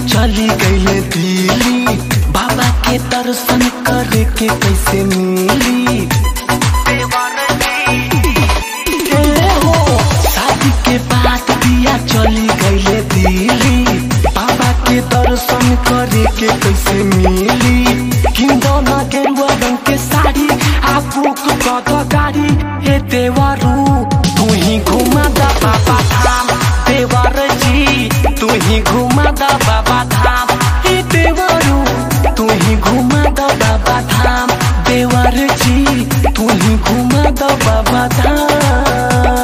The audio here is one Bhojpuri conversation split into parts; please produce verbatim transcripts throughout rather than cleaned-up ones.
चली गई दिल्ली, बाबा के दर्शन करे के कैसे मिली। हो शादी के बाद दिया चली गई दिल्ली, बाबा के दर्शन करे के कैसे मिली। किंदो ना गेरुआ रंग के साड़ी आ बुक कद गाड़ी, हे देवरू तू ही घुमा दा बाबा धाम। देवर जी तू ही घुमा दा बाबा धाम, हे देवरू तू ही घुमा दा बाबा धाम। देवर जी तू ही घुमा दा बाबा धाम।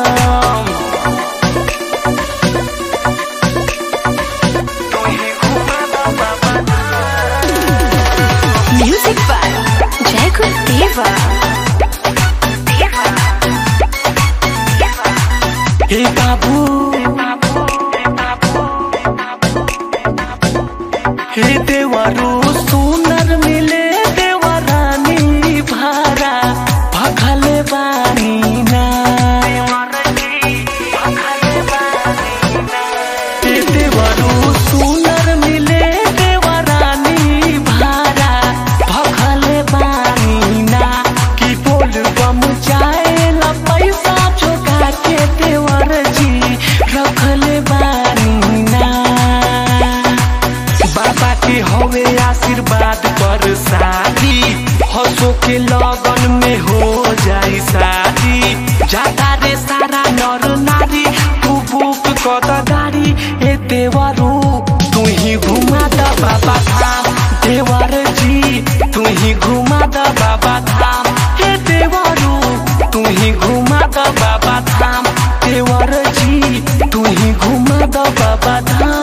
म्यूजिक बाय जय गुरुदेवा। हे बाबू हे देवरू सुनर मिले देवरानी भारा भखले बानी ना। हे देवरू सुनर मिले देवरानी भारा भखले बानी ना। कि बोल बम जाए ला पैसा चुका के देवर जी रखले बानी ना। बाबा के होवे आशीर्वाद पर शादी, हंसो के लगन में हो जाई शादी। जाता रे सारा नर नारी तू बुक कद गाड़ी, ए देवरू तू ही घुमा दा बाबा धाम। देवर जी तू ही घुमा दा बाबा धाम, हे देवरू तू ही घुमा दा बाबा धाम। देवर जी तू ही घुमा दा बाबा धाम।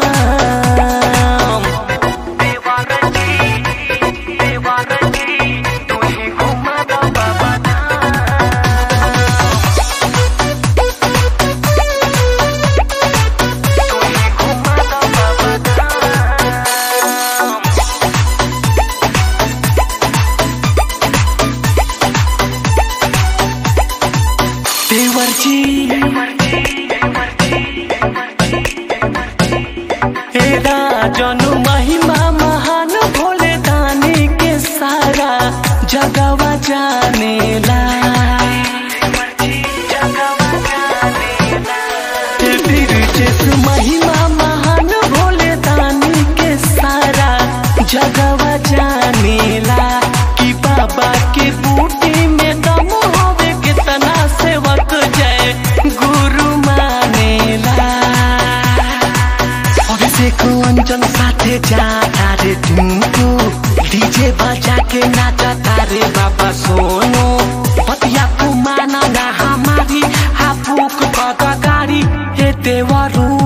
देवर जी हे राजन महिमा महान भोले दानी के सारा जगवा जानेला। हे बिरजेश महिमा महान भोले दानी के सारा जगवा जानेला। कि बाबा के बूटी में दम होवे कितना सेवक जय गुरु मानेला। अभिषेक अंजन साथे जाता रे टिंकू, डीजे बजा के नाचता रे बाबा सोनू। बतिया तू माना ना हमारी, हा बुक कद गाड़ी, हे देवरू